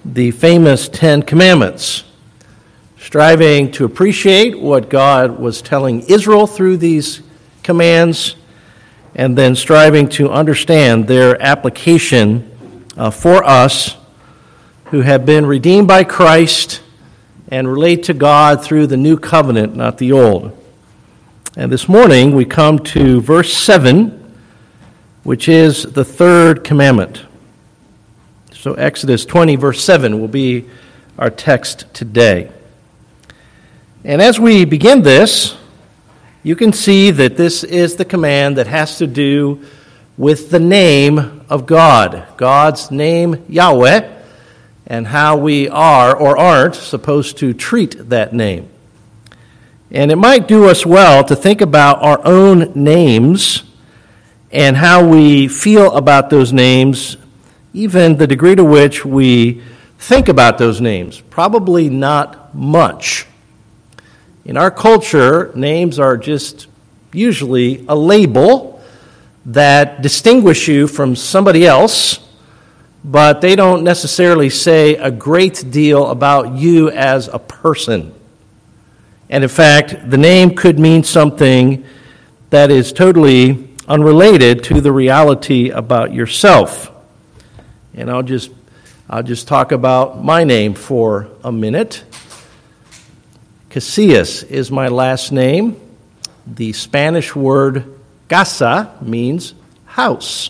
the famous Ten Commandments, striving to appreciate what God was telling Israel through these commands, and then striving to understand their application for us who have been redeemed by Christ and relate to God through the new covenant, not the old. And this morning we come to verse 7, which is the third commandment. So Exodus 20, verse 7 will be our text today. And as we begin this, you can see that this is the command that has to do with the name of God, God's name, Yahweh, and how we are or aren't supposed to treat that name. And it might do us well to think about our own names and how we feel about those names, even the degree to which we think about those names. Probably not much. In our culture, names are just usually a label that distinguish you from somebody else, but they don't necessarily say a great deal about you as a person. And in fact, the name could mean something that is totally unrelated to the reality about yourself. And I'll just talk about my name for a minute. Casillas is my last name. The Spanish word casa means house.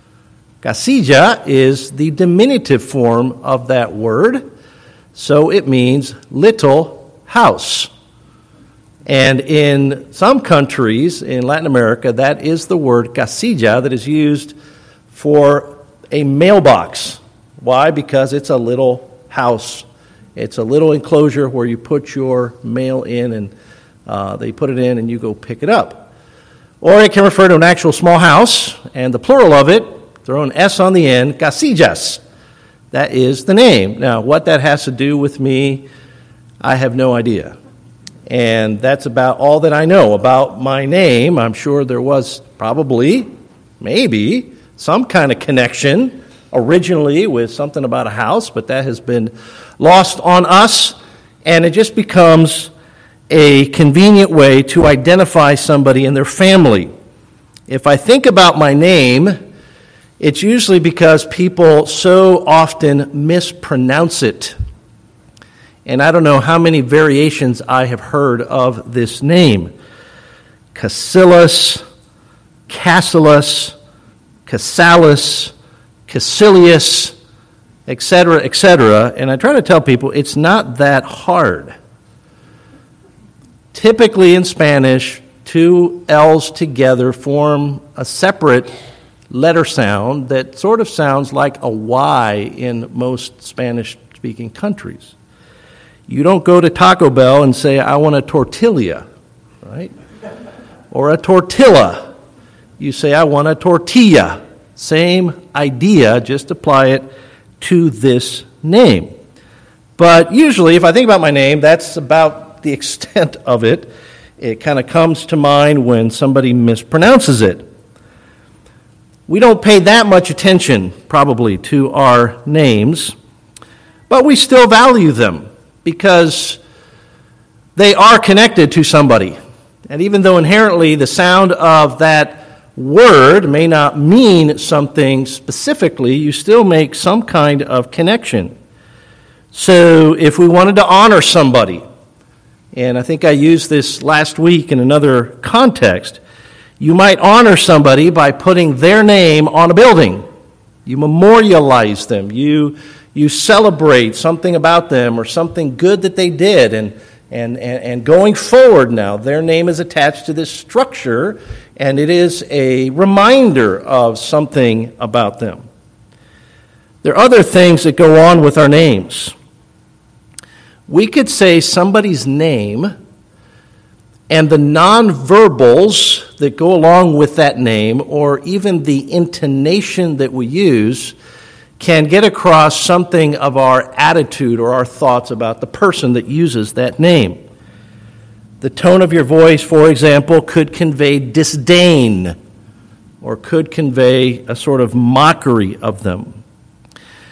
Casilla is the diminutive form of that word, so it means little house. And in some countries in Latin America, that is the word casilla that is used for a mailbox. Why? Because it's a little house. It's a little enclosure where you put your mail in, and they put it in and you go pick it up. Or it can refer to an actual small house, and the plural of it, throw an S on the end, casillas. That is the name. Now, what that has to do with me, I have no idea. And that's about all that I know about my name. I'm sure there was probably, maybe, some kind of connection originally with something about a house, but that has been lost on us, and it just becomes a convenient way to identify somebody and their family. If I think about my name, it's usually because people so often mispronounce it. And I don't know how many variations I have heard of this name. Casillas, Casillas, Casalis, Casilius, etc., etc. And I try to tell people it's not that hard. Typically in Spanish, two L's together form a separate letter sound that sort of sounds like a Y in most Spanish-speaking countries. You don't go to Taco Bell and say, I want a tortilla, right? Or a tortilla. You say, I want a tortilla. Same idea, just apply it to this name. But usually, if I think about my name, that's about the extent of it. It kind of comes to mind when somebody mispronounces it. We don't pay that much attention, probably, to our names, but we still value them because they are connected to somebody. And even though inherently the sound of that word may not mean something specifically, you still make some kind of connection. So if we wanted to honor somebody, and I think I used this last week in another context, you might honor somebody by putting their name on a building. You memorialize them. You celebrate something about them or something good that they did, and going forward now, their name is attached to this structure, and it is a reminder of something about them. There are other things that go on with our names. We could say somebody's name, and the nonverbals that go along with that name, or even the intonation that we use, can get across something of our attitude or our thoughts about the person that uses that name. The tone of your voice, for example, could convey disdain or could convey a sort of mockery of them.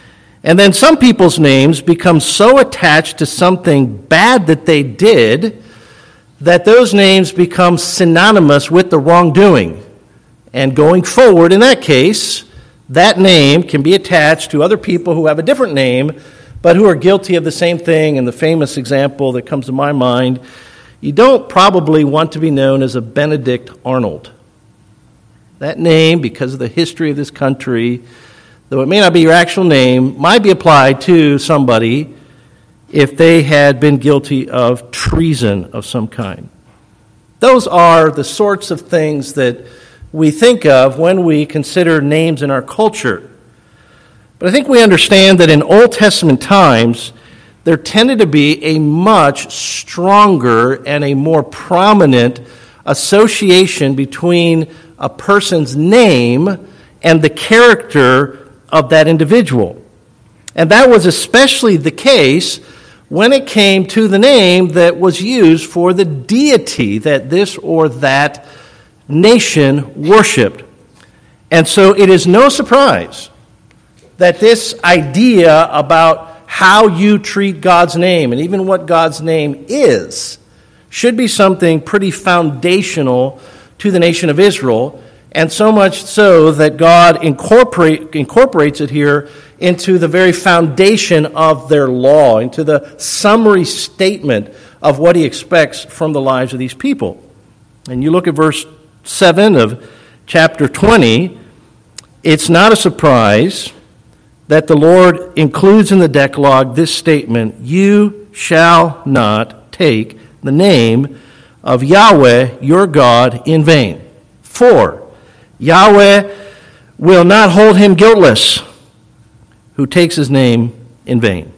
And then some people's names become so attached to something bad that they did that those names become synonymous with the wrongdoing. And going forward, in that case, that name can be attached to other people who have a different name, but who are guilty of the same thing. And the famous example that comes to my mind, you don't probably want to be known as a Benedict Arnold. That name, because of the history of this country, though it may not be your actual name, might be applied to somebody if they had been guilty of treason of some kind. Those are the sorts of things that we think of when we consider names in our culture. But I think we understand that in Old Testament times, there tended to be a much stronger and a more prominent association between a person's name and the character of that individual. And that was especially the case when it came to the name that was used for the deity that this or that nation worshipped. And so it is no surprise that this idea about how you treat God's name and even what God's name is should be something pretty foundational to the nation of Israel, and so much so that God incorporates it here into the very foundation of their law, into the summary statement of what he expects from the lives of these people. And you look at verse 7 of chapter 20, it's not a surprise that the Lord includes in the Decalogue this statement, "You shall not take the name of Yahweh your God in vain. For Yahweh will not hold him guiltless who takes his name in vain."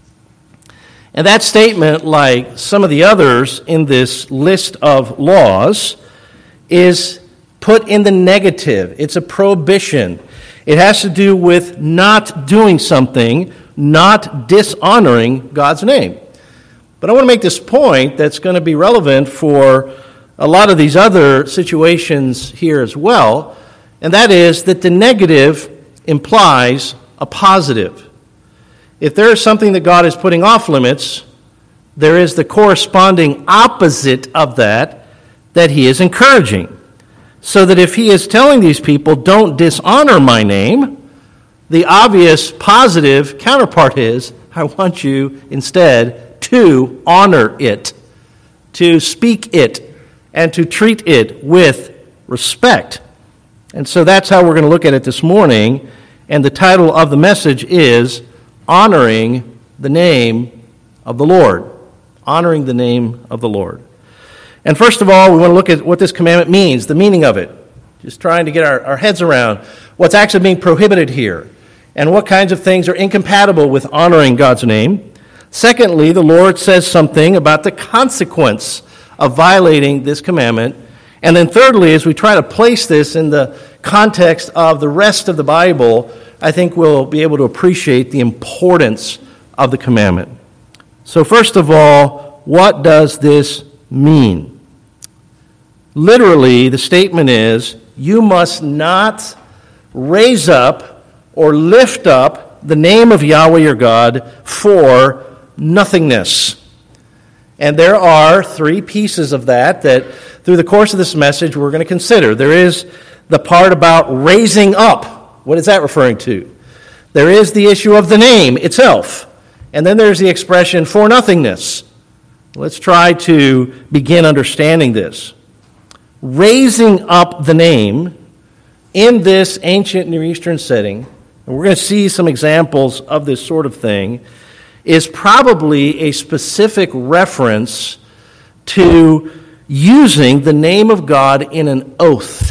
And that statement, like some of the others in this list of laws, is put in the negative. It's a prohibition. It has to do with not doing something, not dishonoring God's name. But I want to make this point that's going to be relevant for a lot of these other situations here as well, and that is that the negative implies a positive. If there is something that God is putting off limits, there is the corresponding opposite of that he is encouraging. So that if he is telling these people, don't dishonor my name, the obvious positive counterpart is, I want you instead to honor it, to speak it, and to treat it with respect. And so that's how we're going to look at it this morning. And the title of the message is Honoring the Name of the Lord. Honoring the name of the Lord. And first of all, we want to look at what this commandment means, the meaning of it. Just trying to get our heads around what's actually being prohibited here and what kinds of things are incompatible with honoring God's name. Secondly, the Lord says something about the consequence of violating this commandment. And then thirdly, as we try to place this in the context of the rest of the Bible, I think we'll be able to appreciate the importance of the commandment. So first of all, what does this mean? Literally, the statement is, you must not raise up or lift up the name of Yahweh your God for nothingness. And there are three pieces of that through the course of this message we're going to consider. There is the part about raising up. What is that referring to? There is the issue of the name itself. And then there's the expression for nothingness. Let's try to begin understanding this. Raising up the name in this ancient Near Eastern setting, and we're going to see some examples of this sort of thing, is probably a specific reference to using the name of God in an oath.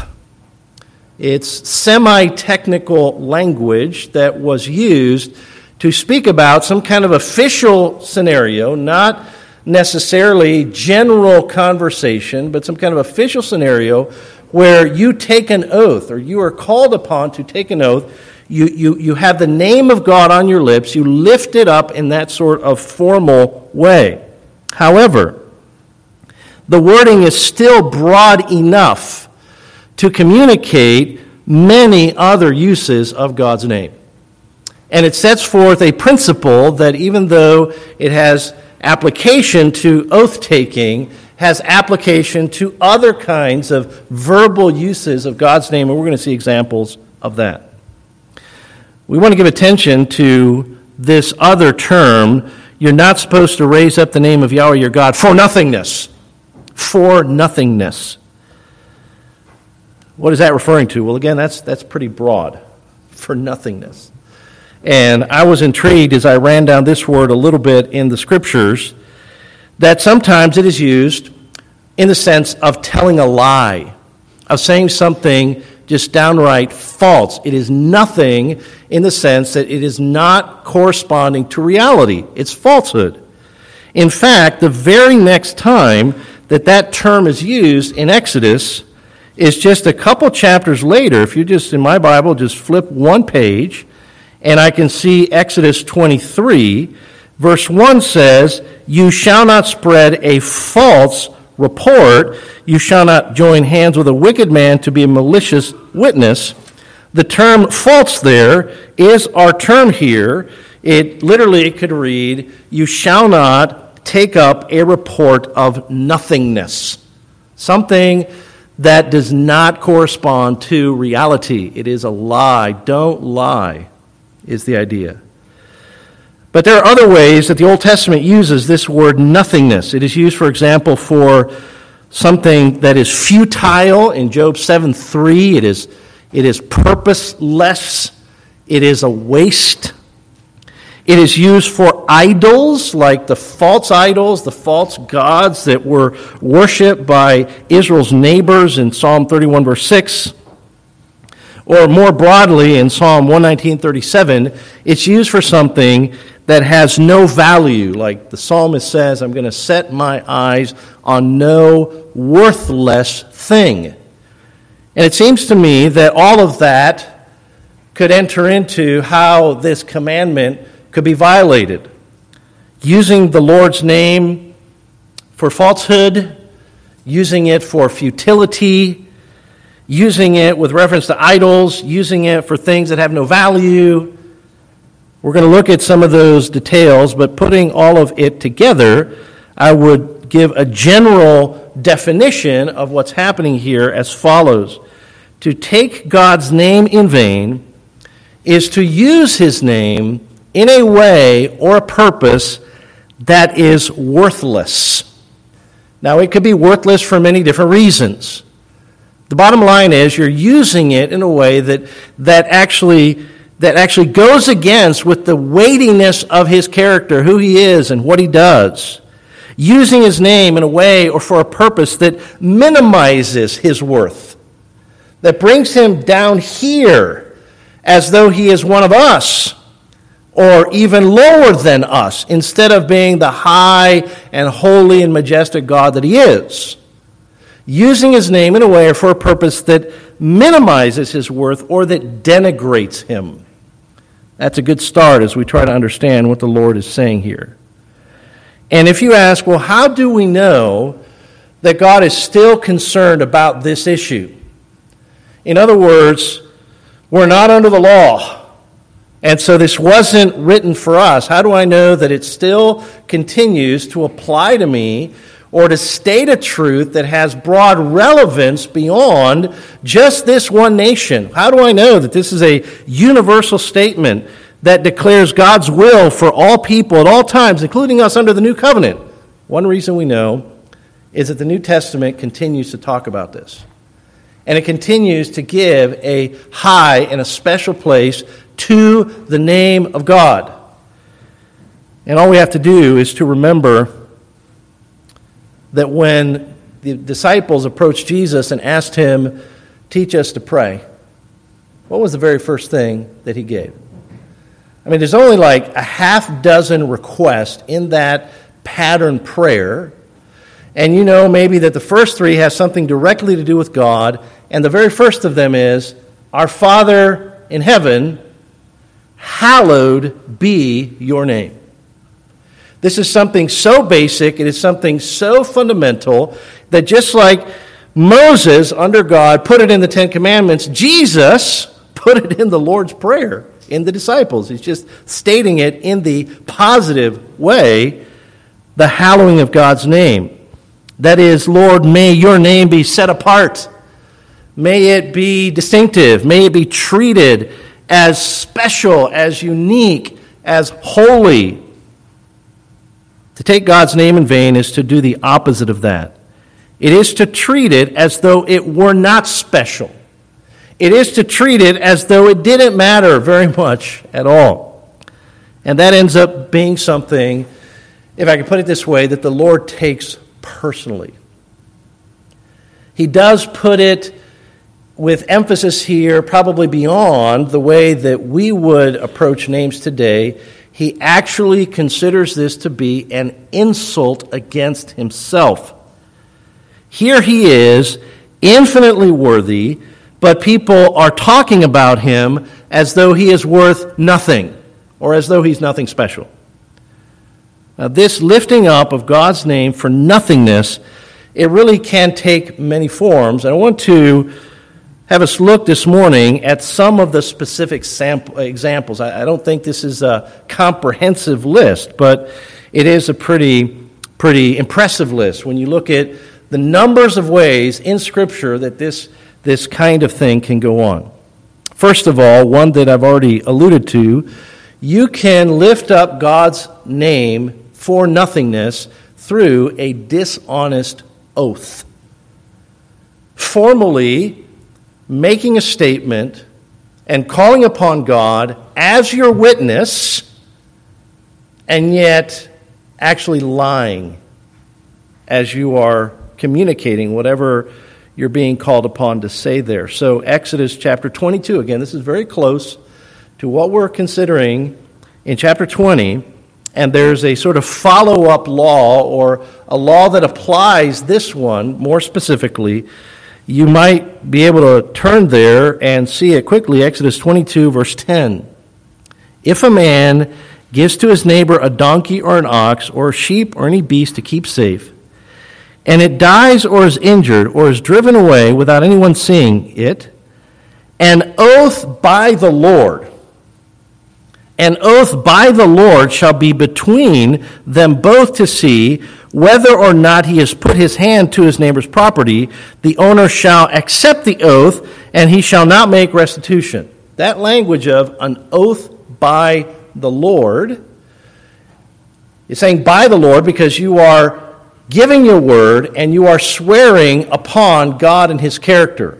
It's semi-technical language that was used to speak about some kind of official scenario, not necessarily general conversation, but some kind of official scenario where you take an oath, or you are called upon to take an oath. You have the name of God on your lips. You lift it up in that sort of formal way. However, the wording is still broad enough to communicate many other uses of God's name. And it sets forth a principle that even though it has application to oath-taking, has application to other kinds of verbal uses of God's name, and we're going to see examples of that. We want to give attention to this other term. You're not supposed to raise up the name of Yahweh your God for nothingness. For nothingness. What is that referring to? Well, again, that's pretty broad. For nothingness. And I was intrigued as I ran down this word a little bit in the Scriptures, that sometimes it is used in the sense of telling a lie, of saying something just downright false. It is nothing in the sense that it is not corresponding to reality. It's falsehood. In fact, the very next time that term is used in Exodus is just a couple chapters later. If you just, in my Bible, just flip one page, and I can see Exodus 23, verse 1 says, "You shall not spread a false report. You shall not join hands with a wicked man to be a malicious witness." The term false there is our term here. It literally could read, "You shall not take up a report of nothingness." Something that does not correspond to reality. It is a lie. Don't lie, is the idea. But there are other ways that the Old Testament uses this word nothingness. It is used, for example, for something that is futile in Job 7:3. It is purposeless. It is a waste. It is used for idols, like the false idols, the false gods that were worshipped by Israel's neighbors in Psalm 31, verse 6. Or more broadly, in Psalm 119:37, it's used for something that has no value. Like the psalmist says, "I'm going to set my eyes on no worthless thing." And it seems to me that all of that could enter into how this commandment could be violated. Using the Lord's name for falsehood, using it for futility, using it with reference to idols, using it for things that have no value. We're going to look at some of those details, but putting all of it together, I would give a general definition of what's happening here as follows. To take God's name in vain is to use his name in a way or a purpose that is worthless. Now, it could be worthless for many different reasons. The bottom line is you're using it in a way that actually goes against with the weightiness of his character, who he is and what he does. Using his name in a way or for a purpose that minimizes his worth, that brings him down here as though he is one of us, or even lower than us, instead of being the high and holy and majestic God that he is. Using his name in a way or for a purpose that minimizes his worth or that denigrates him. That's a good start as we try to understand what the Lord is saying here. And if you ask, well, how do we know that God is still concerned about this issue? In other words, we're not under the law. And so this wasn't written for us. How do I know that it still continues to apply to me or to state a truth that has broad relevance beyond just this one nation? How do I know that this is a universal statement that declares God's will for all people at all times, including us under the new covenant? One reason we know is that the New Testament continues to talk about this. And it continues to give a high and a special place to the name of God. And all we have to do is to remember that when the disciples approached Jesus and asked him, "Teach us to pray," what was the very first thing that he gave? I mean, there's only like a half dozen requests in that pattern prayer. And you know maybe that the first three has something directly to do with God. And the very first of them is, "Our Father in heaven, hallowed be your name." This is something so basic, it is something so fundamental, that just like Moses under God put it in the Ten Commandments, Jesus put it in the Lord's Prayer. in the disciples. He's just stating it in the positive way, the hallowing of God's name. That is, Lord, may your name be set apart. May it be distinctive. May it be treated as special, as unique, as holy. To take God's name in vain is to do the opposite of that. It is to treat it as though it were not special. It is to treat it as though it didn't matter very much at all. And that ends up being something, if I can put it this way, that the Lord takes personally. He does put it with emphasis here, probably beyond the way that we would approach names today. He actually considers this to be an insult against himself. Here he is, infinitely worthy, but people are talking about him as though he is worth nothing, or as though he's nothing special. Now, this lifting up of God's name for nothingness, it really can take many forms. And I want to have us look this morning at some of the specific examples. I don't think this is a comprehensive list, but it is a pretty impressive list when you look at the numbers of ways in Scripture that this kind of thing can go on. First of all, one that I've already alluded to, you can lift up God's name for nothingness through a dishonest oath. Formally making a statement and calling upon God as your witness, and yet actually lying as you are communicating whatever you're being called upon to say there. So Exodus chapter 22, again, this is very close to what we're considering in chapter 20, and there's a sort of follow-up law, or a law that applies this one more specifically. You might be able to turn there and see it quickly. Exodus 22, verse 10. If a man gives to his neighbor a donkey or an ox or a sheep or any beast to keep safe, and it dies or is injured or is driven away without anyone seeing it, an oath by the Lord shall be between them both to see whether or not he has put his hand to his neighbor's property. The owner shall accept the oath, and he shall not make restitution. That language of an oath by the Lord is saying by the Lord because you are giving your word and you are swearing upon God and his character.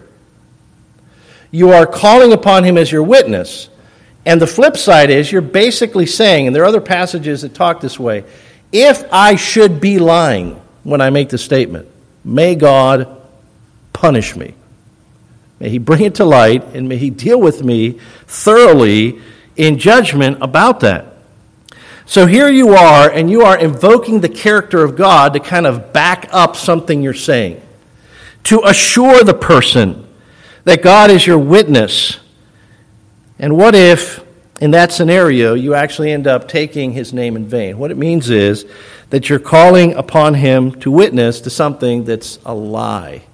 You are calling upon him as your witness. And the flip side is you're basically saying, and there are other passages that talk this way, if I should be lying when I make the statement, may God punish me. May he bring it to light, and may he deal with me thoroughly in judgment about that. So here you are, and you are invoking the character of God to kind of back up something you're saying, to assure the person that God is your witness. And what if, in that scenario, you actually end up taking his name in vain? What it means is that you're calling upon him to witness to something that's a lie.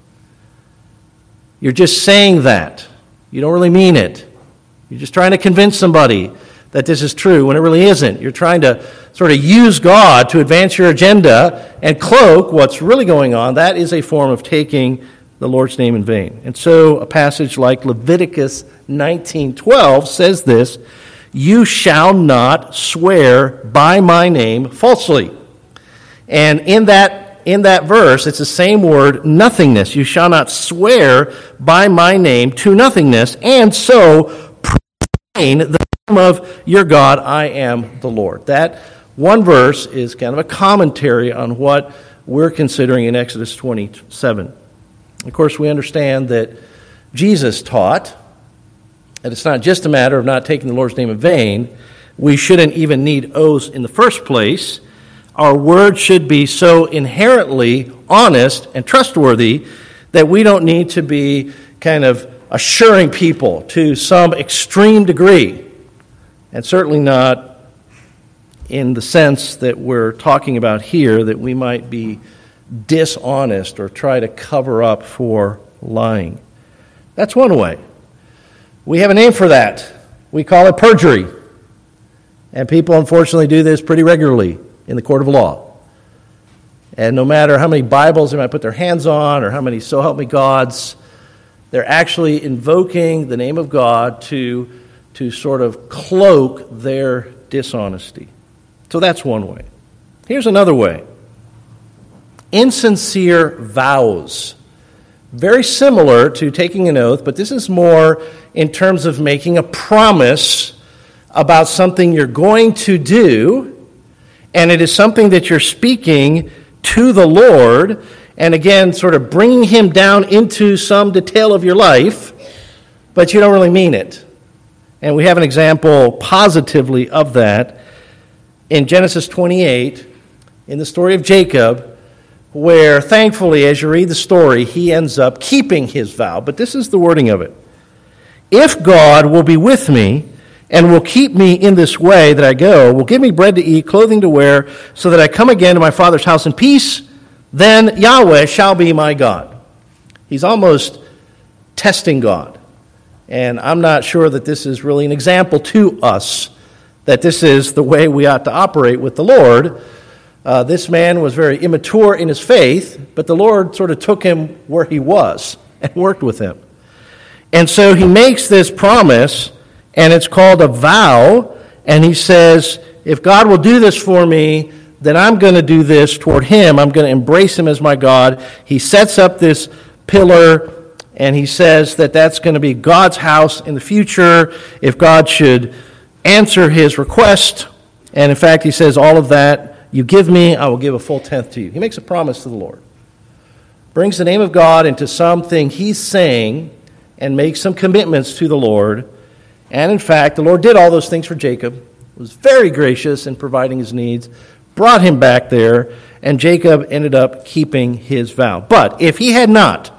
You're just saying that. You don't really mean it. You're just trying to convince somebody that this is true when it really isn't. You're trying to sort of use God to advance your agenda and cloak what's really going on. That is a form of taking the Lord's name in vain. And so a passage like Leviticus 19:12 says this, you shall not swear by my name falsely. And in that verse, it's the same word, nothingness. You shall not swear by my name to nothingness, and so profane the name of your God, I am the Lord. That one verse is kind of a commentary on what we're considering in Exodus 27. Of course, we understand that Jesus taught that it's not just a matter of not taking the Lord's name in vain. We shouldn't even need oaths in the first place. Our word should be so inherently honest and trustworthy that we don't need to be kind of assuring people to some extreme degree, and certainly not in the sense that we're talking about here, that we might be dishonest or try to cover up for lying. That's one way. We have a name for that. We call it perjury. And people unfortunately do this pretty regularly in the court of law. And no matter how many Bibles they might put their hands on or how many so help me gods, they're actually invoking the name of God to sort of cloak their dishonesty. So that's one way. Here's another way. Insincere vows. Very similar to taking an oath, but this is more in terms of making a promise about something you're going to do, and it is something that you're speaking to the Lord, and again, sort of bringing him down into some detail of your life, but you don't really mean it. And we have an example positively of that in Genesis 28, in the story of Jacob, where thankfully, as you read the story, he ends up keeping his vow. But this is the wording of it. If God will be with me and will keep me in this way that I go, will give me bread to eat, clothing to wear, so that I come again to my father's house in peace, then Yahweh shall be my God. He's almost testing God. And I'm not sure that this is really an example to us, that this is the way we ought to operate with the Lord. This man was very immature in his faith, but the Lord sort of took him where he was and worked with him. And so he makes this promise, and it's called a vow, and he says, if God will do this for me, then I'm going to do this toward him. I'm going to embrace him as my God. He sets up this pillar, and he says that that's going to be God's house in the future if God should answer his request. And in fact, he says, all of that you give me, I will give a full tenth to you. He makes a promise to the Lord. Brings the name of God into something he's saying and makes some commitments to the Lord. And in fact, the Lord did all those things for Jacob, was very gracious in providing his needs, brought him back there, and Jacob ended up keeping his vow. But if he had not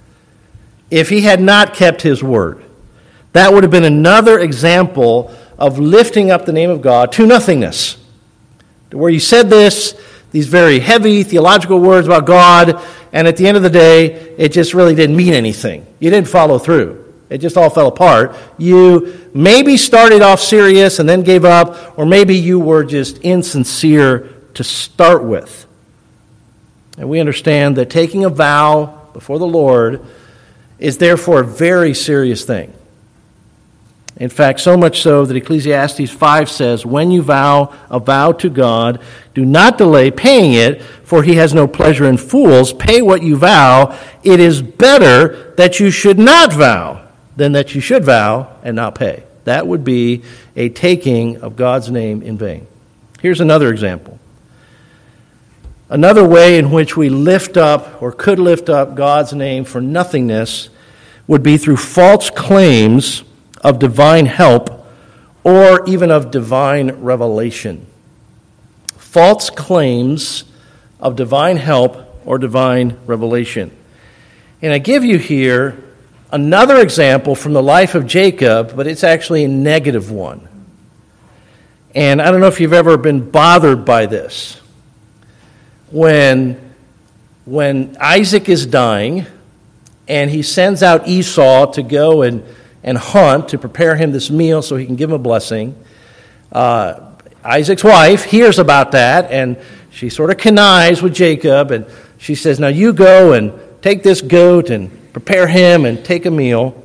kept his word, that would have been another example of lifting up the name of God to nothingness. Where you said these very heavy theological words about God, and at the end of the day, it just really didn't mean anything. You didn't follow through. It just all fell apart. You maybe started off serious and then gave up, or maybe you were just insincere to start with. And we understand that taking a vow before the Lord is therefore a very serious thing. In fact, so much so that Ecclesiastes 5 says, when you vow a vow to God, do not delay paying it, for he has no pleasure in fools. Pay what you vow. It is better that you should not vow than that you should vow and not pay. That would be a taking of God's name in vain. Here's another example. Another way in which we lift up or could lift up God's name for nothingness would be through false claims of divine help or even of divine revelation. False claims of divine help or divine revelation. And I give you here another example from the life of Jacob, but it's actually a negative one. And I don't know if you've ever been bothered by this. When Isaac is dying and he sends out Esau to go and hunt to prepare him this meal so he can give him a blessing. Isaac's wife hears about that, and she sort of connives with Jacob, and she says, now you go and take this goat and prepare him and take a meal.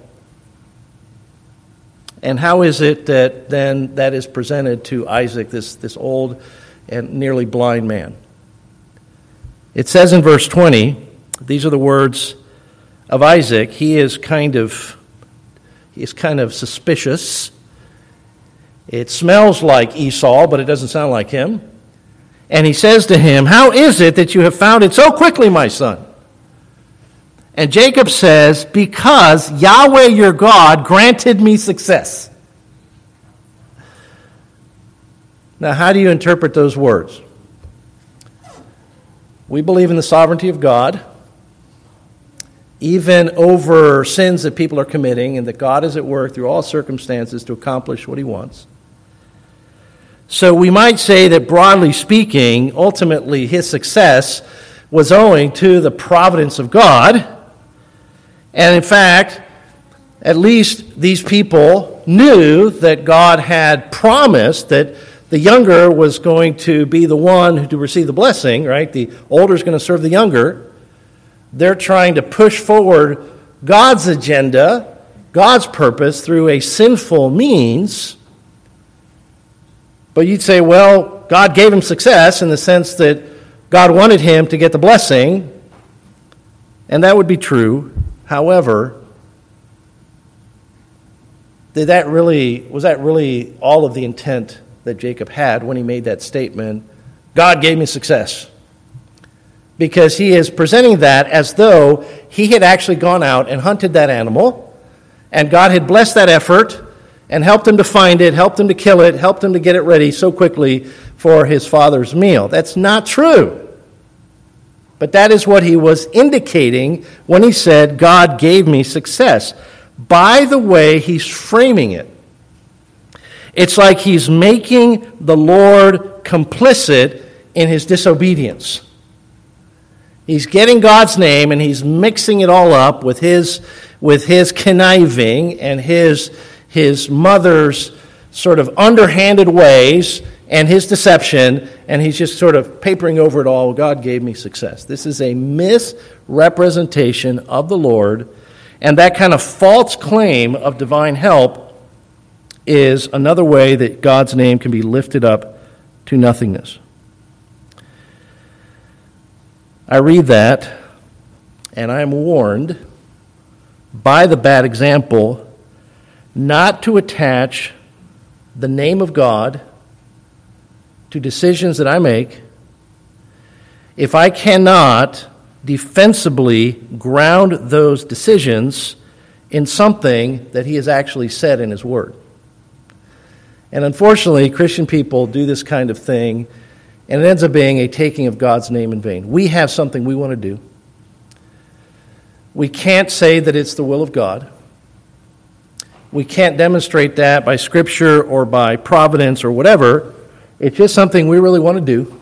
And how is it that then that is presented to Isaac, this old and nearly blind man? It says in verse 20, these are the words of Isaac. He is kind of suspicious. It smells like Esau, but it doesn't sound like him. And he says to him, how is it that you have found it so quickly, my son? And Jacob says, because Yahweh your God granted me success. Now, how do you interpret those words? We believe in the sovereignty of God, even over sins that people are committing, and that God is at work through all circumstances to accomplish what he wants. So we might say that, broadly speaking, ultimately his success was owing to the providence of God. And in fact, At least these people knew that God had promised that the younger was going to be the one to receive the blessing, right? The older is going to serve the younger. They're trying to push forward God's agenda, God's purpose through a sinful means. But you'd say, well, God gave him success in the sense that God wanted him to get the blessing, and that would be true. However, was that really all of the intent that Jacob had when he made that statement, God gave me success? Because he is presenting that as though he had actually gone out and hunted that animal, and God had blessed that effort and helped him to find it, helped him to kill it, helped him to get it ready so quickly for his father's meal. That's not true. But that is what he was indicating when he said, God gave me success. By the way he's framing it, it's like he's making the Lord complicit in his disobedience. He's getting God's name and he's mixing it all up with his conniving and his mother's sort of underhanded ways and his deception, and he's just sort of papering over it all. God gave me success. This is a misrepresentation of the Lord, and that kind of false claim of divine help is another way that God's name can be lifted up to nothingness. I read that, and I am warned by the bad example not to attach the name of God to decisions that I make if I cannot defensibly ground those decisions in something that he has actually said in his word. And unfortunately, Christian people do this kind of thing, and it ends up being a taking of God's name in vain. We have something we want to do. We can't say that it's the will of God. We can't demonstrate that by Scripture or by providence or whatever. It's just something we really want to do.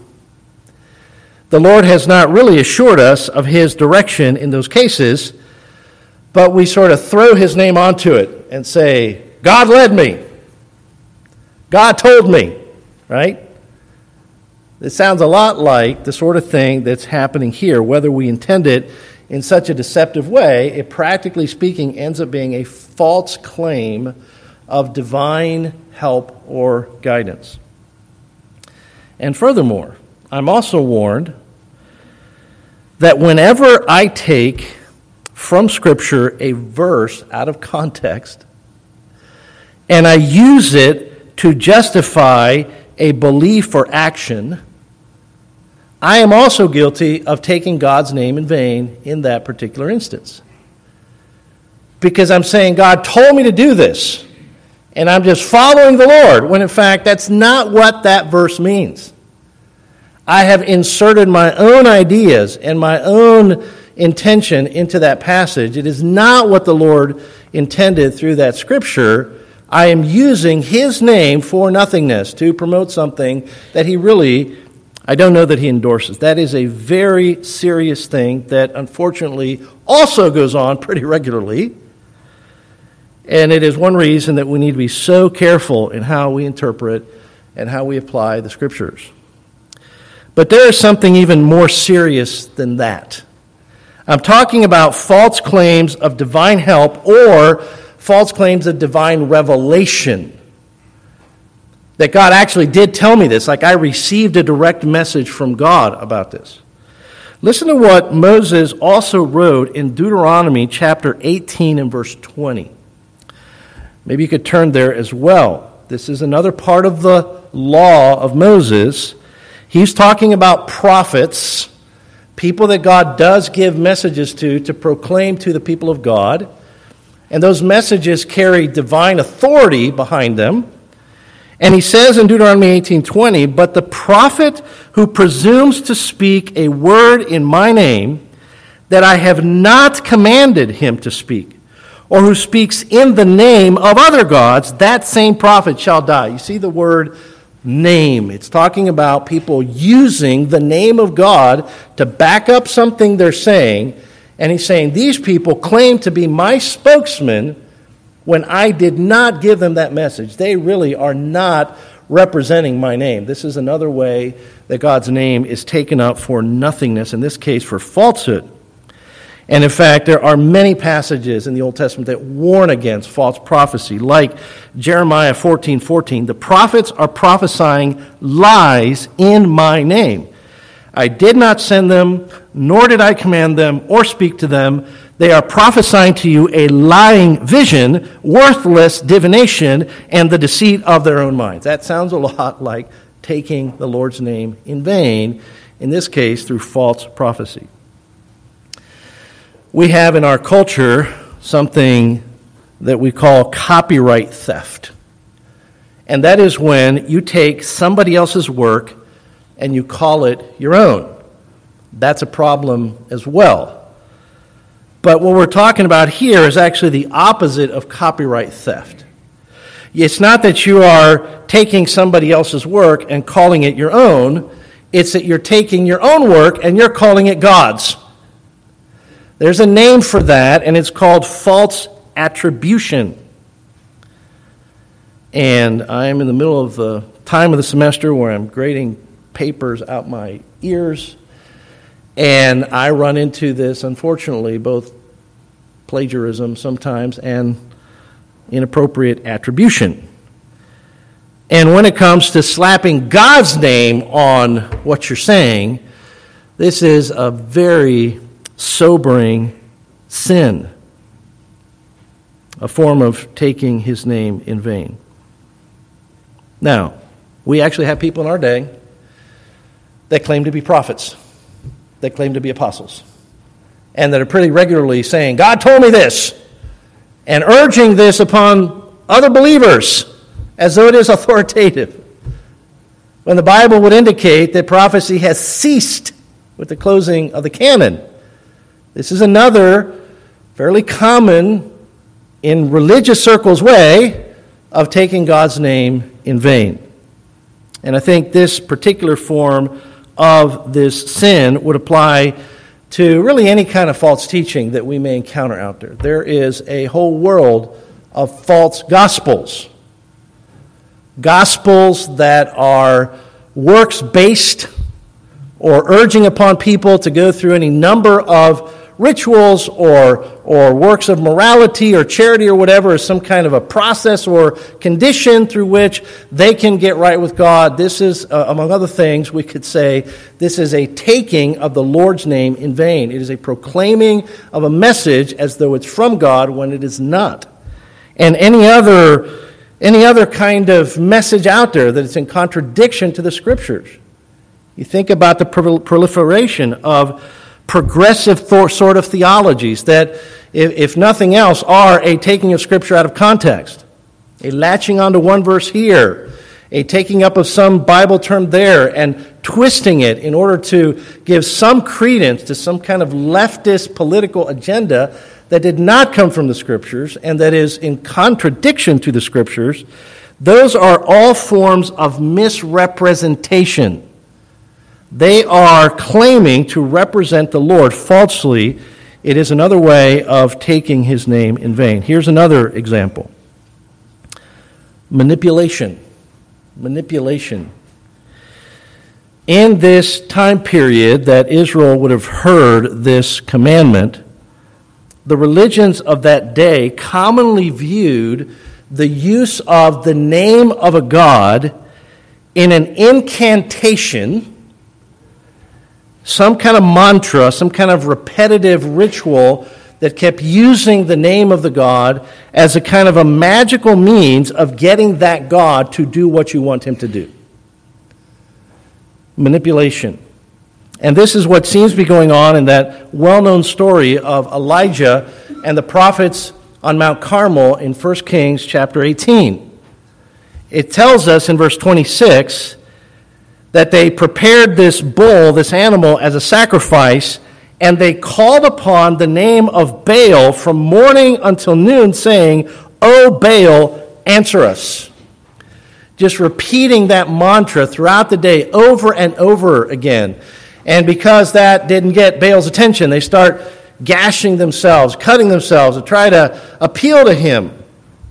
The Lord has not really assured us of his direction in those cases, but we sort of throw his name onto it and say, God led me. God told me, right? It sounds a lot like the sort of thing that's happening here. Whether we intend it in such a deceptive way, it practically speaking ends up being a false claim of divine help or guidance. And furthermore, I'm also warned that whenever I take from Scripture a verse out of context and I use it to justify a belief or action, I am also guilty of taking God's name in vain in that particular instance. Because I'm saying, God told me to do this, and I'm just following the Lord, when in fact that's not what that verse means. I have inserted my own ideas and my own intention into that passage. It is not what the Lord intended through that Scripture. I am using his name for nothingness to promote something that he really, I don't know that he endorses. That is a very serious thing that unfortunately also goes on pretty regularly. And it is one reason that we need to be so careful in how we interpret and how we apply the Scriptures. But there is something even more serious than that. I'm talking about false claims of divine help or false claims of divine revelation. That God actually did tell me this, like I received a direct message from God about this. Listen to what Moses also wrote in Deuteronomy chapter 18 and verse 20. Maybe you could turn there as well. This is another part of the law of Moses. He's talking about prophets, people that God does give messages to proclaim to the people of God. And those messages carry divine authority behind them. And he says in Deuteronomy 18:20, but the prophet who presumes to speak a word in my name that I have not commanded him to speak, or who speaks in the name of other gods, that same prophet shall die. You see the word name. It's talking about people using the name of God to back up something they're saying. And he's saying, these people claim to be my spokesman, when I did not give them that message, they really are not representing my name. This is another way that God's name is taken up for nothingness, in this case for falsehood. And in fact, there are many passages in the Old Testament that warn against false prophecy, like Jeremiah 14:14. The prophets are prophesying lies in my name. I did not send them, nor did I command them or speak to them. They are prophesying to you a lying vision, worthless divination, and the deceit of their own minds. That sounds a lot like taking the Lord's name in vain, in this case through false prophecy. We have in our culture something that we call copyright theft. And that is when you take somebody else's work and you call it your own. That's a problem as well. But what we're talking about here is actually the opposite of copyright theft. It's not that you are taking somebody else's work and calling it your own. It's that you're taking your own work and you're calling it God's. There's a name for that, and it's called false attribution. And I'm in the middle of the time of the semester where I'm grading papers out my ears, and I run into this, unfortunately, both plagiarism sometimes and inappropriate attribution. And when it comes to slapping God's name on what you're saying, this is a very sobering sin, a form of taking his name in vain. Now, we actually have people in our day that claim to be prophets, that claim to be apostles, and that are pretty regularly saying, God told me this, and urging this upon other believers as though it is authoritative, when the Bible would indicate that prophecy has ceased with the closing of the canon. This is another fairly common in religious circles way of taking God's name in vain. And I think this particular form of this sin would apply to really any kind of false teaching that we may encounter out there. There is a whole world of false gospels. Gospels that are works-based or urging upon people to go through any number of rituals or works of morality or charity or whatever as some kind of a process or condition through which they can get right with God. This is, among other things, we could say, this is a taking of the Lord's name in vain. It is a proclaiming of a message as though it's from God when it is not. And any other kind of message out there that is in contradiction to the Scriptures. You think about the proliferation of progressive sort of theologies that, if nothing else, are a taking of Scripture out of context, a latching onto one verse here, a taking up of some Bible term there and twisting it in order to give some credence to some kind of leftist political agenda that did not come from the Scriptures and that is in contradiction to the Scriptures. Those are all forms of misrepresentation. They are claiming to represent the Lord falsely. It is another way of taking his name in vain. Here's another example. Manipulation. Manipulation. In this time period that Israel would have heard this commandment, the religions of that day commonly viewed the use of the name of a god in an incantation, some kind of mantra, some kind of repetitive ritual that kept using the name of the god as a kind of a magical means of getting that god to do what you want him to do. Manipulation. And this is what seems to be going on in that well-known story of Elijah and the prophets on Mount Carmel in 1 Kings chapter 18. It tells us in verse 26 that they prepared this bull, this animal, as a sacrifice, and they called upon the name of Baal from morning until noon, saying, "O Baal, answer us." Just repeating that mantra throughout the day over and over again. And because that didn't get Baal's attention, they start gashing themselves, cutting themselves to try to appeal to him.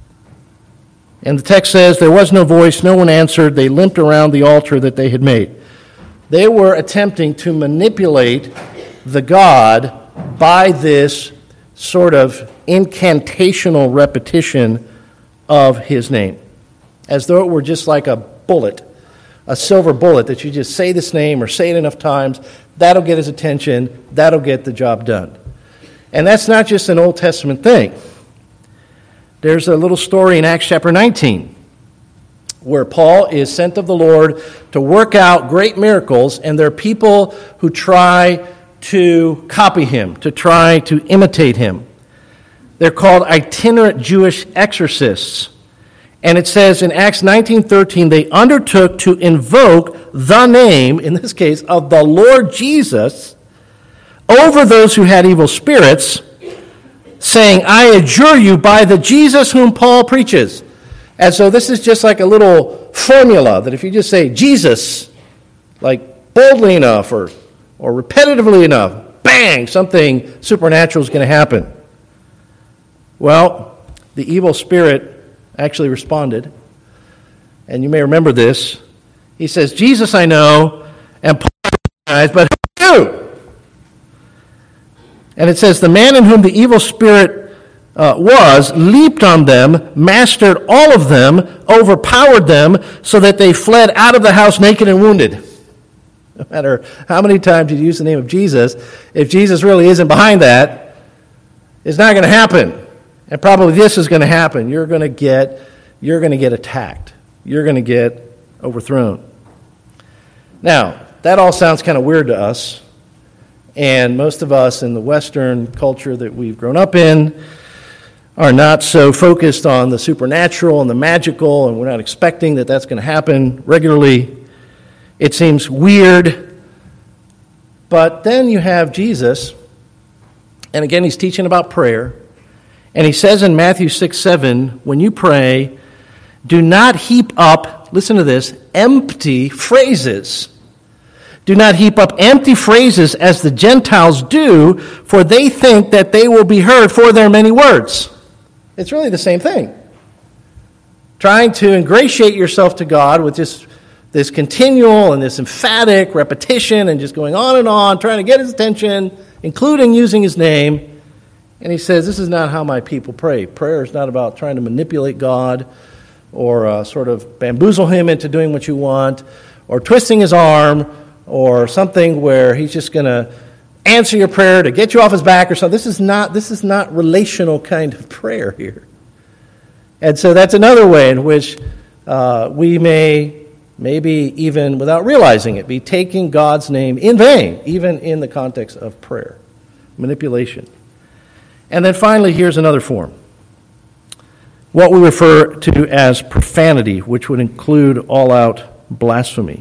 And the text says, there was no voice, no one answered. They limped around the altar that they had made. They were attempting to manipulate the God by this sort of incantational repetition of his name, as though it were just like a bullet, a silver bullet that you just say this name or say it enough times, that'll get his attention, that'll get the job done. And that's not just an Old Testament thing. There's a little story in Acts chapter 19 where Paul is sent of the Lord to work out great miracles, and there are people who try to copy him, to try to imitate him. They're called itinerant Jewish exorcists. And it says in Acts 19:13, they undertook to invoke the name, in this case, of the Lord Jesus over those who had evil spirits, saying, I adjure you by the Jesus whom Paul preaches. And so this is just like a little formula that if you just say Jesus, like boldly enough or repetitively enough, bang, something supernatural is going to happen. Well, the evil spirit actually responded, and you may remember this. He says, Jesus I know, and Paul I recognize, but who are you? And it says, the man in whom the evil spirit was leaped on them, mastered all of them, overpowered them, so that they fled out of the house naked and wounded. No matter how many times you use the name of Jesus, if Jesus really isn't behind that, it's not going to happen. And probably this is going to happen. You're going to get attacked. You're going to get overthrown. Now, that all sounds kind of weird to us. And most of us in the Western culture that we've grown up in are not so focused on the supernatural and the magical, and we're not expecting that that's going to happen regularly. It seems weird. But then you have Jesus, and again, he's teaching about prayer. And he says in Matthew 6:7, when you pray, do not heap up, listen to this, empty phrases. Do not heap up empty phrases as the Gentiles do, for they think that they will be heard for their many words. It's really the same thing. Trying to ingratiate yourself to God with this continual and this emphatic repetition and just going on, trying to get his attention, including using his name. And he says, this is not how my people pray. Prayer is not about trying to manipulate God or sort of bamboozle him into doing what you want or twisting his arm or something where he's just going to answer your prayer to get you off his back or something. This is not relational kind of prayer here. And so that's another way in which we may, maybe even without realizing it, be taking God's name in vain, even in the context of prayer, manipulation. And then finally, here's another form. What we refer to as profanity, which would include all-out blasphemy.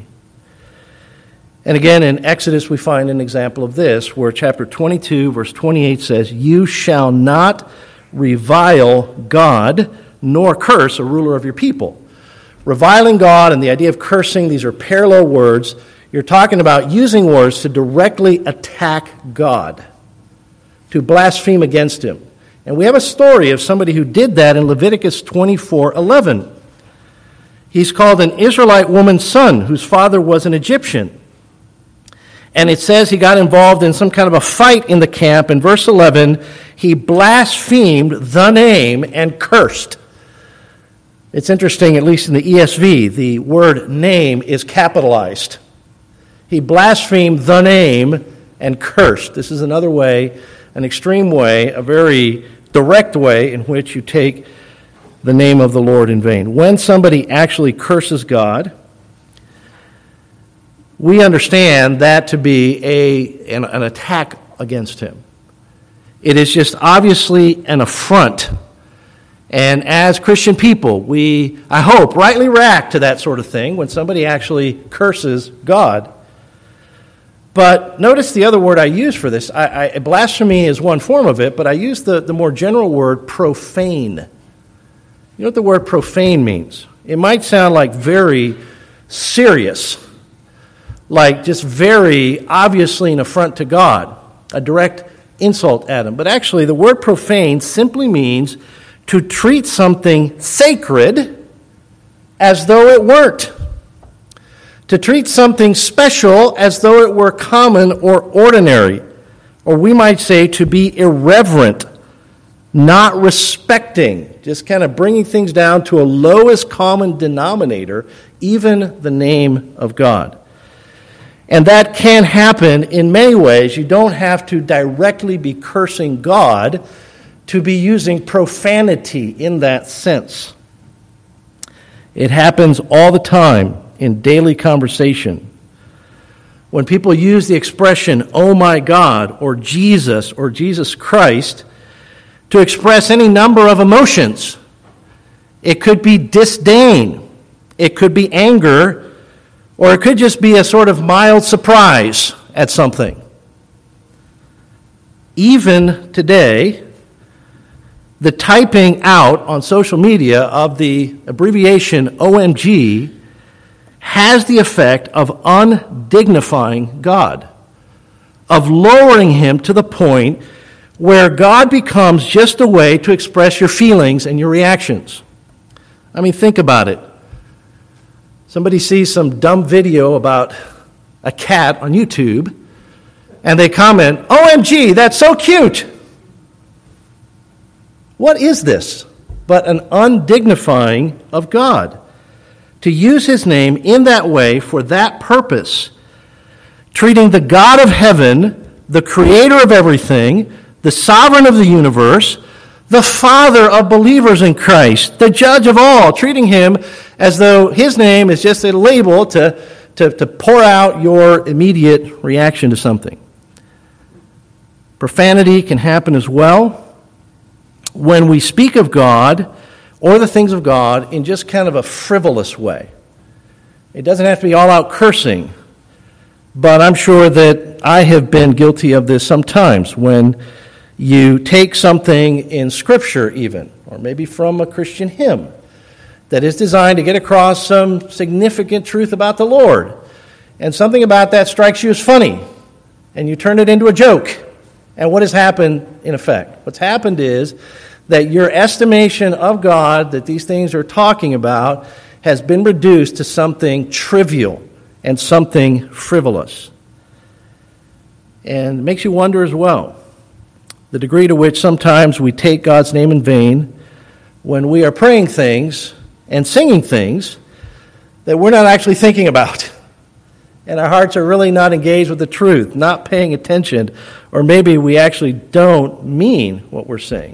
And again, in Exodus, we find an example of this, where chapter 22, verse 28 says, you shall not revile God, nor curse a ruler of your people. Reviling God and the idea of cursing, these are parallel words. You're talking about using words to directly attack God, to blaspheme against him. And we have a story of somebody who did that in Leviticus 24:11. He's called an Israelite woman's son, whose father was an Egyptian. And it says he got involved in some kind of a fight in the camp. In verse 11, he blasphemed the name and cursed. It's interesting, at least in the ESV, the word name is capitalized. He blasphemed the name and cursed. This is another way, an extreme way, a very direct way in which you take the name of the Lord in vain. When somebody actually curses God, we understand that to be an attack against him. It is just obviously an affront. And as Christian people, we, I hope, rightly react to that sort of thing when somebody actually curses God. But notice the other word I use for this. Blasphemy is one form of it, but I use the more general word profane. You know what the word profane means? It might sound like very serious, like just very obviously an affront to God, a direct insult at him. But actually, the word profane simply means to treat something sacred as though it weren't. To treat something special as though it were common or ordinary. Or we might say to be irreverent, not respecting, just kind of bringing things down to a lowest common denominator, even the name of God. And that can happen in many ways. You don't have to directly be cursing God to be using profanity in that sense. It happens all the time in daily conversation. When people use the expression, "oh my God," or Jesus Christ, to express any number of emotions. It could be disdain, it could be anger, or it could just be a sort of mild surprise at something. Even today, the typing out on social media of the abbreviation OMG has the effect of undignifying God, of lowering him to the point where God becomes just a way to express your feelings and your reactions. I mean, think about it. Somebody sees some dumb video about a cat on YouTube, and they comment, "OMG, that's so cute." What is this but an undignifying of God? To use his name in that way for that purpose, treating the God of heaven, the creator of everything, the sovereign of the universe, the Father of believers in Christ, the judge of all, treating him as though his name is just a label to pour out your immediate reaction to something. Profanity can happen as well when we speak of God or the things of God in just kind of a frivolous way. It doesn't have to be all-out cursing, but I'm sure that I have been guilty of this sometimes when you take something in Scripture even, or maybe from a Christian hymn, that is designed to get across some significant truth about the Lord, and something about that strikes you as funny, and you turn it into a joke. And what has happened in effect? What's happened is that your estimation of God that these things are talking about has been reduced to something trivial and something frivolous. And it makes you wonder as well the degree to which sometimes we take God's name in vain when we are praying things and singing things that we're not actually thinking about. And our hearts are really not engaged with the truth, not paying attention, or maybe we actually don't mean what we're saying.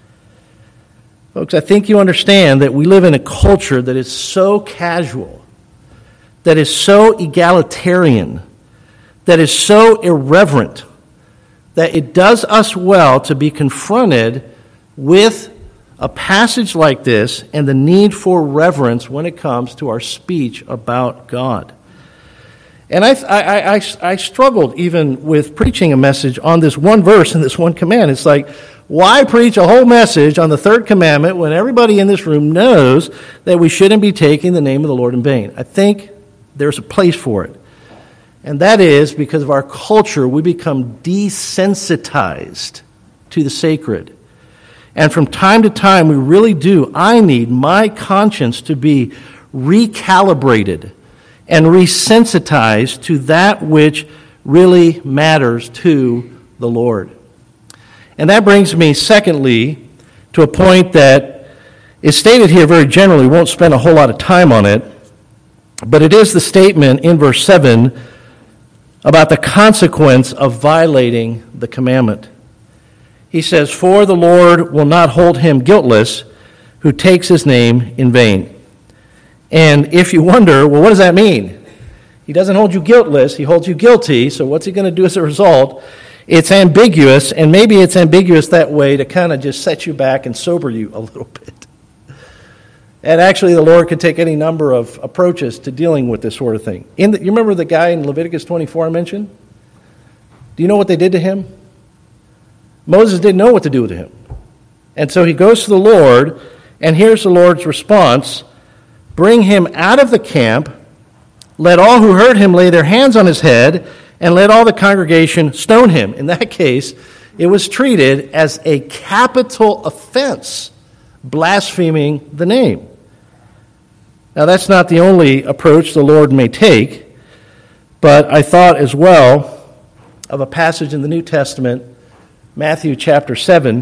Folks, I think you understand that we live in a culture that is so casual, that is so egalitarian, that is so irreverent, that it does us well to be confronted with a passage like this and the need for reverence when it comes to our speech about God. And I struggled even with preaching a message on this one verse and this one command. It's like, why preach a whole message on the third commandment when everybody in this room knows that we shouldn't be taking the name of the Lord in vain? I think there's a place for it. And that is because of our culture, we become desensitized to the sacred. And from time to time, we really do. I need my conscience to be recalibrated and resensitized to that which really matters to the Lord. And that brings me, secondly, to a point that is stated here very generally. We won't spend a whole lot of time on it, but it is the statement in verse 7 about the consequence of violating the commandment. He says, "For the Lord will not hold him guiltless who takes his name in vain." And if you wonder, well, what does that mean? He doesn't hold you guiltless, he holds you guilty, so what's he going to do as a result? It's ambiguous, and maybe it's ambiguous that way to kind of just set you back and sober you a little bit. And actually, the Lord could take any number of approaches to dealing with this sort of thing. You remember the guy in Leviticus 24 I mentioned? Do you know what they did to him? Moses didn't know what to do with him. And so he goes to the Lord, and here's the Lord's response. "Bring him out of the camp, let all who heard him lay their hands on his head, and let all the congregation stone him." In that case, it was treated as a capital offense, blaspheming the name. Now, that's not the only approach the Lord may take, but I thought as well of a passage in the New Testament, Matthew chapter 7,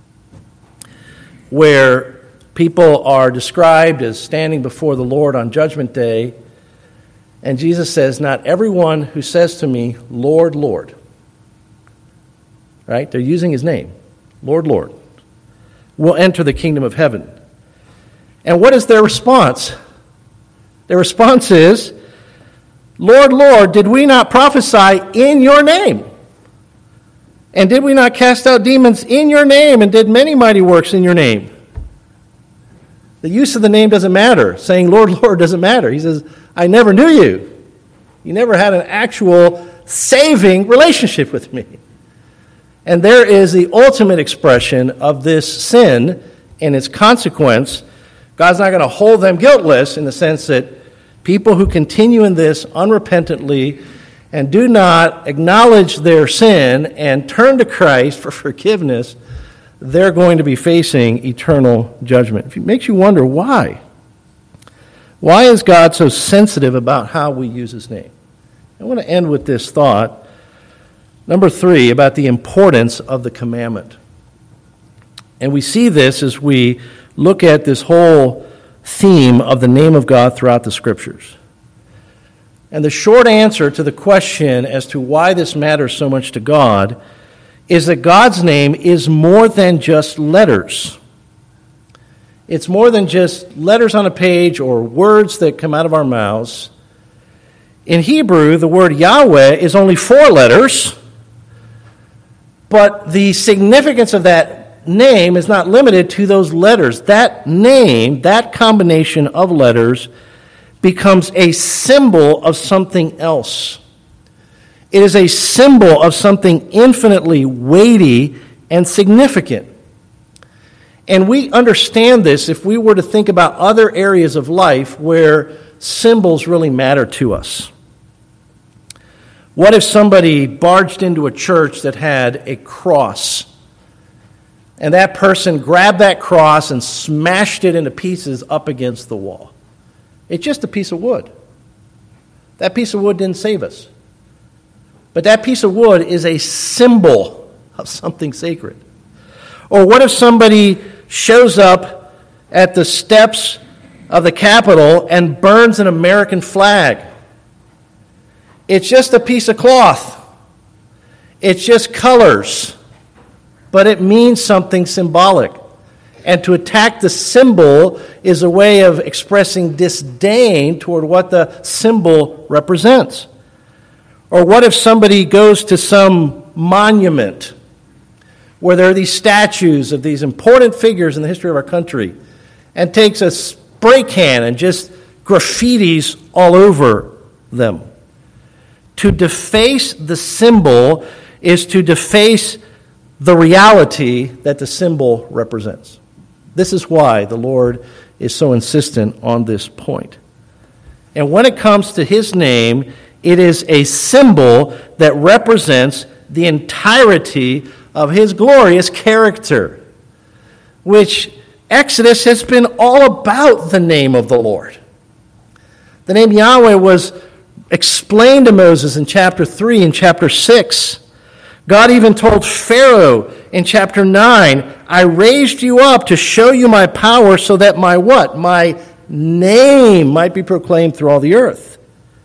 where people are described as standing before the Lord on Judgment Day, and Jesus says, "Not everyone who says to me, 'Lord, Lord,'" right? They're using his name, "Lord, Lord," will enter the kingdom of heaven. And what is their response? Their response is, "Lord, Lord, did we not prophesy in your name? And did we not cast out demons in your name and did many mighty works in your name?" The use of the name doesn't matter. Saying "Lord, Lord" doesn't matter. He says, "I never knew you. You never had an actual saving relationship with me." And there is the ultimate expression of this sin and its consequence. God's not going to hold them guiltless in the sense that people who continue in this unrepentantly and do not acknowledge their sin and turn to Christ for forgiveness, they're going to be facing eternal judgment. It makes you wonder why. Why is God so sensitive about how we use his name? I want to end with this thought. Number 3, about the importance of the commandment. And we see this as we look at this whole theme of the name of God throughout the Scriptures. And the short answer to the question as to why this matters so much to God is that God's name is more than just letters. It's more than just letters on a page or words that come out of our mouths. In Hebrew, the word Yahweh is only 4 letters, but the significance of that name is not limited to those letters. That name, that combination of letters, becomes a symbol of something else. It is a symbol of something infinitely weighty and significant. And we understand this if we were to think about other areas of life where symbols really matter to us. What if somebody barged into a church that had a cross, and that person grabbed that cross and smashed it into pieces up against the wall? It's just a piece of wood. That piece of wood didn't save us. But that piece of wood is a symbol of something sacred. Or what if somebody shows up at the steps of the Capitol and burns an American flag? It's just a piece of cloth. It's just colors. But it means something symbolic. And to attack the symbol is a way of expressing disdain toward what the symbol represents. Or what if somebody goes to some monument where there are these statues of these important figures in the history of our country and takes a spray can and just graffitis all over them? To deface the symbol is to deface the reality that the symbol represents. This is why the Lord is so insistent on this point. And when it comes to his name, it is a symbol that represents the entirety of his glorious character, which Exodus has been all about the name of the Lord. The name Yahweh was explained to Moses in chapter 3 and chapter 6. God even told Pharaoh in chapter 9, "I raised you up to show you my power so that my what? My name might be proclaimed through all the earth."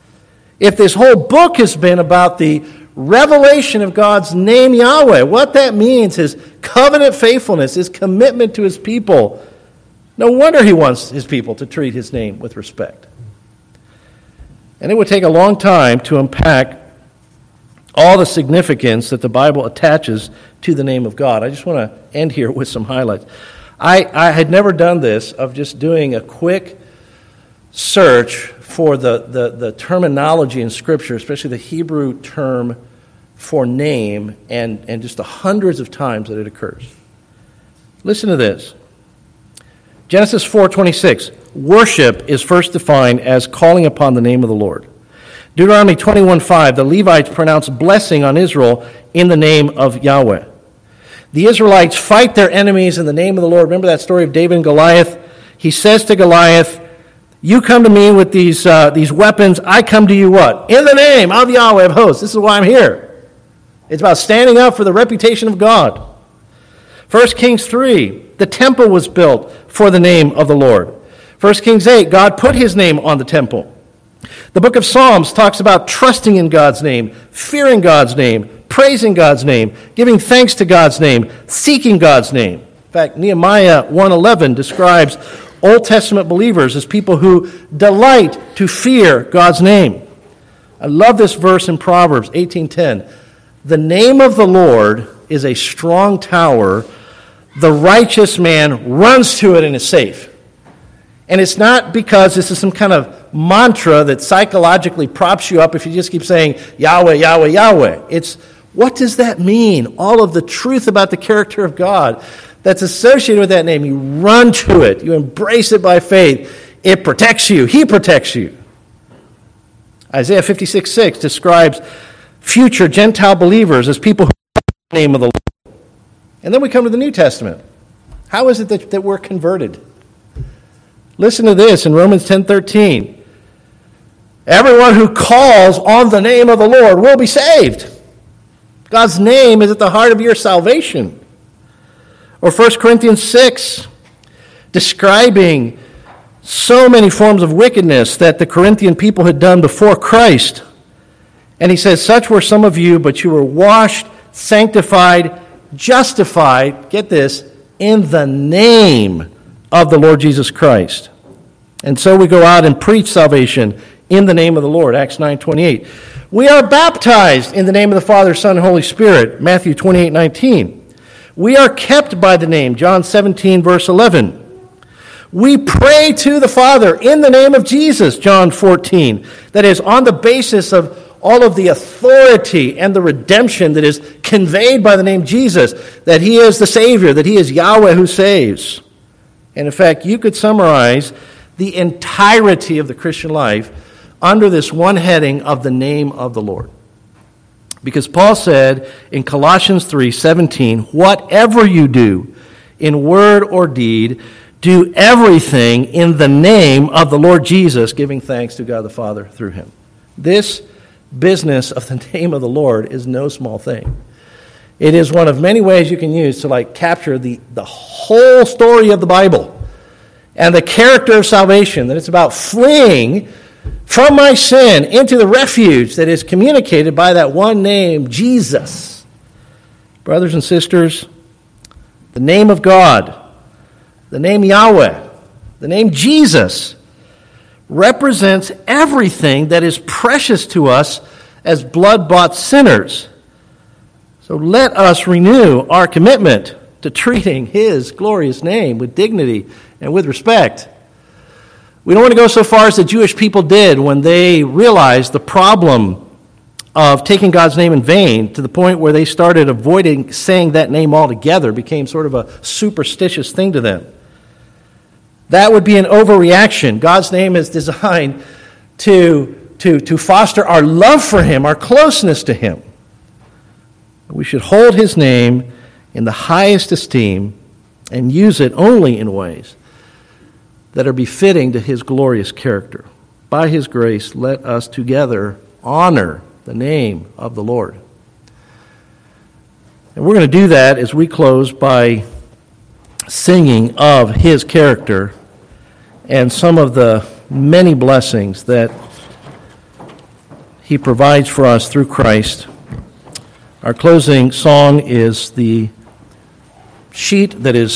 If this whole book has been about the revelation of God's name Yahweh, what that means, his covenant faithfulness, his commitment to his people, no wonder he wants his people to treat his name with respect. And it would take a long time to unpack all the significance that the Bible attaches to the name of God. I just want to end here with some highlights. I had never done this, of just doing a quick search for the terminology in Scripture, especially the Hebrew term for name, and just the hundreds of times that it occurs. Listen to this. Genesis 4:26. Worship is first defined as calling upon the name of the Lord. Deuteronomy 21:5, the Levites pronounce blessing on Israel in the name of Yahweh. The Israelites fight their enemies in the name of the Lord. Remember that story of David and Goliath? He says to Goliath, You come to me with these weapons. I come to you what? In the name of Yahweh of hosts. This is why I'm here. It's about standing up for the reputation of God. 1 Kings 3, the temple was built for the name of the Lord. 1 Kings 8, God put his name on the temple. The book of Psalms talks about trusting in God's name, fearing God's name, praising God's name, giving thanks to God's name, seeking God's name. In fact, Nehemiah 1:11 describes Old Testament believers as people who delight to fear God's name. I love this verse in Proverbs 18:10. The name of the Lord is a strong tower. The righteous man runs to it and is safe. And it's not because this is some kind of mantra that psychologically props you up if you just keep saying Yahweh, Yahweh, Yahweh. It's, what does that mean? All of the truth about the character of God that's associated with that name. You run to it. You embrace it by faith. It protects you. He protects you. Isaiah 56:6 describes future Gentile believers as people who know the name of the Lord. And then we come to the New Testament. How is it that we're converted? Listen to this in Romans 10:13. Everyone who calls on the name of the Lord will be saved. God's name is at the heart of your salvation. Or 1 Corinthians 6, describing so many forms of wickedness that the Corinthian people had done before Christ. And he says, such were some of you, but you were washed, sanctified, justified, get this, in the name of the Lord Jesus Christ. And so we go out and preach salvation in the name of the Lord, Acts 9:28. We are baptized in the name of the Father, Son, and Holy Spirit, Matthew 28:19. We are kept by the name, John 17, verse 11. We pray to the Father in the name of Jesus, John 14. That is, on the basis of all of the authority and the redemption that is conveyed by the name Jesus, that he is the Savior, that he is Yahweh who saves. And in fact, you could summarize the entirety of the Christian life under this one heading of the name of the Lord. Because Paul said in Colossians 3:17, whatever you do in word or deed, do everything in the name of the Lord Jesus, giving thanks to God the Father through him. This business of the name of the Lord is no small thing. It is one of many ways you can use to capture the whole story of the Bible and the character of salvation, that it's about fleeing from my sin into the refuge that is communicated by that one name, Jesus. Brothers and sisters, the name of God, the name Yahweh, the name Jesus represents everything that is precious to us as blood-bought sinners. So let us renew our commitment to treating his glorious name with dignity and with respect. We don't want to go so far as the Jewish people did when they realized the problem of taking God's name in vain, to the point where they started avoiding saying that name altogether. It became sort of a superstitious thing to them. That would be an overreaction. God's name is designed to foster our love for him, our closeness to him. We should hold his name in the highest esteem and use it only in ways that are befitting to his glorious character. By his grace, let us together honor the name of the Lord. And we're going to do that as we close by singing of his character and some of the many blessings that he provides for us through Christ. Our closing song is the sheet that is